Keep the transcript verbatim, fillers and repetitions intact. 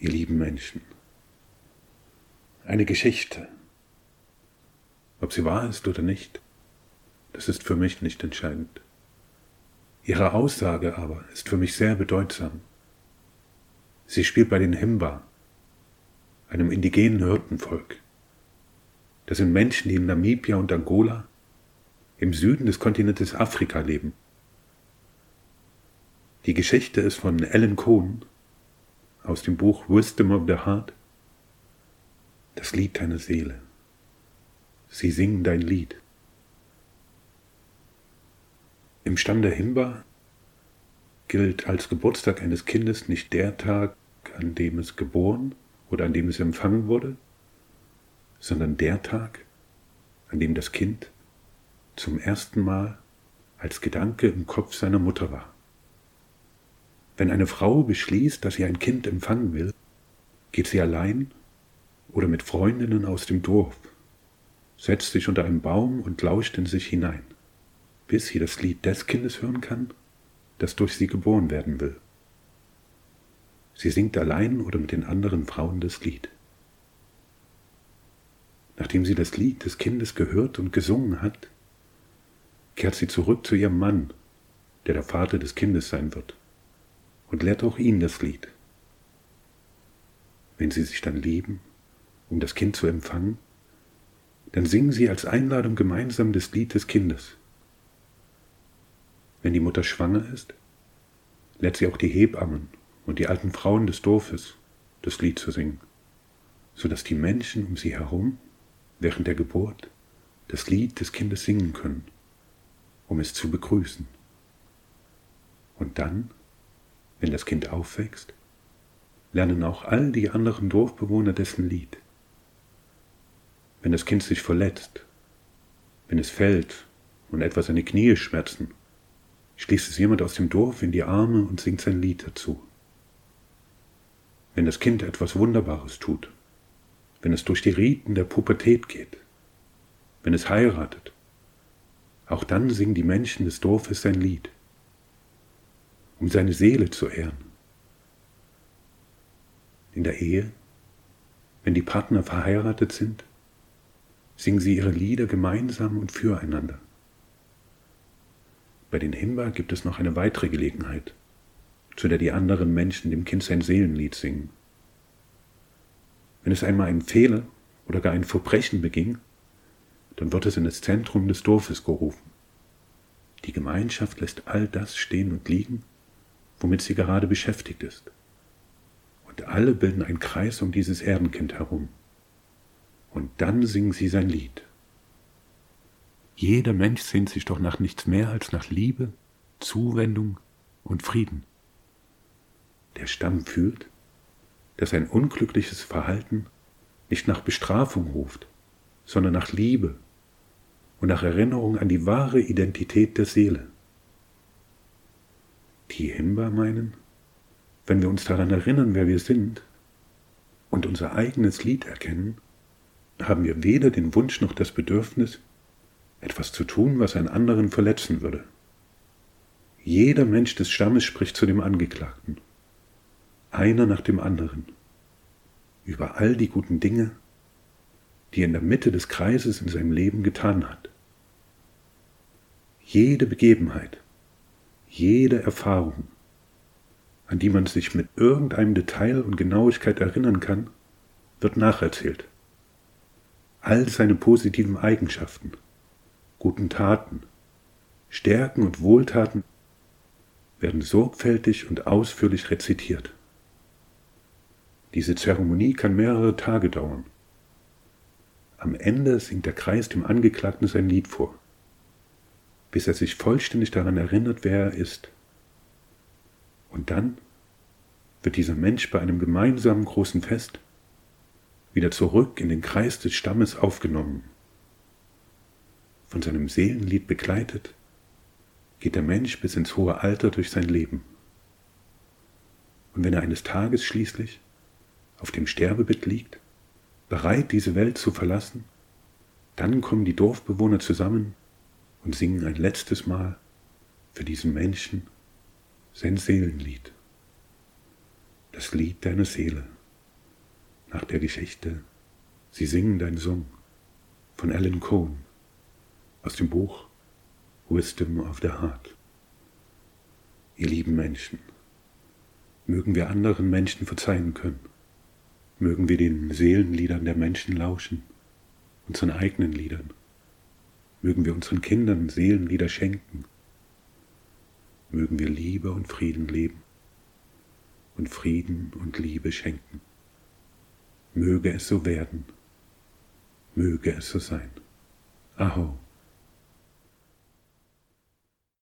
ihr lieben Menschen. Eine Geschichte. Ob sie wahr ist oder nicht, das ist für mich nicht entscheidend. Ihre Aussage aber ist für mich sehr bedeutsam. Sie spielt bei den Himba, einem indigenen Hirtenvolk. Das sind Menschen, die in Namibia und Angola, im Süden des Kontinentes Afrika leben. Die Geschichte ist von Alan Cohen aus dem Buch Wisdom of the Heart. Das Lied deiner Seele. Sie singen dein Lied. Im Stamm der Himba gilt als Geburtstag eines Kindes nicht der Tag, an dem es geboren oder an dem es empfangen wurde, sondern der Tag, an dem das Kind zum ersten Mal als Gedanke im Kopf seiner Mutter war. Wenn eine Frau beschließt, dass sie ein Kind empfangen will, geht sie allein oder mit Freundinnen aus dem Dorf, setzt sich unter einen Baum und lauscht in sich hinein, bis sie das Lied des Kindes hören kann, das durch sie geboren werden will. Sie singt allein oder mit den anderen Frauen das Lied. Nachdem sie das Lied des Kindes gehört und gesungen hat, kehrt sie zurück zu ihrem Mann, der der Vater des Kindes sein wird, und lehrt auch ihn das Lied. Wenn sie sich dann lieben, um das Kind zu empfangen, dann singen sie als Einladung gemeinsam das Lied des Kindes. Wenn die Mutter schwanger ist, lehrt sie auch die Hebammen und die alten Frauen des Dorfes, das Lied zu singen, sodass die Menschen um sie herum während der Geburt das Lied des Kindes singen können, um es zu begrüßen. Und dann, wenn das Kind aufwächst, lernen auch all die anderen Dorfbewohner dessen Lied. Wenn das Kind sich verletzt, wenn es fällt und etwa seine Knie schmerzen, schließt es jemand aus dem Dorf in die Arme und singt sein Lied dazu. Wenn das Kind etwas Wunderbares tut, wenn es durch die Riten der Pubertät geht, wenn es heiratet, auch dann singen die Menschen des Dorfes sein Lied, um seine Seele zu ehren. In der Ehe, wenn die Partner verheiratet sind, singen sie ihre Lieder gemeinsam und füreinander. Bei den Himba gibt es noch eine weitere Gelegenheit, zu der die anderen Menschen dem Kind sein Seelenlied singen. Wenn es einmal einen Fehler oder gar ein Verbrechen beging, dann wird es in das Zentrum des Dorfes gerufen. Die Gemeinschaft lässt all das stehen und liegen, womit sie gerade beschäftigt ist. Und alle bilden einen Kreis um dieses Erdenkind herum. Und dann singen sie sein Lied. Jeder Mensch sehnt sich doch nach nichts mehr als nach Liebe, Zuwendung und Frieden. Der Stamm fühlt, dass ein unglückliches Verhalten nicht nach Bestrafung ruft, sondern nach Liebe und nach Erinnerung an die wahre Identität der Seele. Die Himba meinen, wenn wir uns daran erinnern, wer wir sind und unser eigenes Lied erkennen, haben wir weder den Wunsch noch das Bedürfnis, etwas zu tun, was einen anderen verletzen würde. Jeder Mensch des Stammes spricht zu dem Angeklagten, einer nach dem anderen, über all die guten Dinge, die er in der Mitte des Kreises in seinem Leben getan hat. Jede Begebenheit, jede Erfahrung, an die man sich mit irgendeinem Detail und Genauigkeit erinnern kann, wird nacherzählt. All seine positiven Eigenschaften, guten Taten, Stärken und Wohltaten werden sorgfältig und ausführlich rezitiert. Diese Zeremonie kann mehrere Tage dauern. Am Ende singt der Kreis dem Angeklagten sein Lied vor, bis er sich vollständig daran erinnert, wer er ist. Und dann wird dieser Mensch bei einem gemeinsamen großen Fest wieder zurück in den Kreis des Stammes aufgenommen. Von seinem Seelenlied begleitet, geht der Mensch bis ins hohe Alter durch sein Leben. Und wenn er eines Tages schließlich auf dem Sterbebett liegt, bereit, diese Welt zu verlassen, dann kommen die Dorfbewohner zusammen und singen ein letztes Mal für diesen Menschen sein Seelenlied, das Lied deiner Seele. nach der Geschichte Sie singen dein Song von Alan Cohen aus dem Buch Wisdom of the Heart. Ihr lieben Menschen, mögen wir anderen Menschen verzeihen können, mögen wir den Seelenliedern der Menschen lauschen, unseren eigenen Liedern, mögen wir unseren Kindern Seelenlieder schenken, mögen wir Liebe und Frieden leben und Frieden und Liebe schenken. Möge es so werden, möge es so sein. Aho.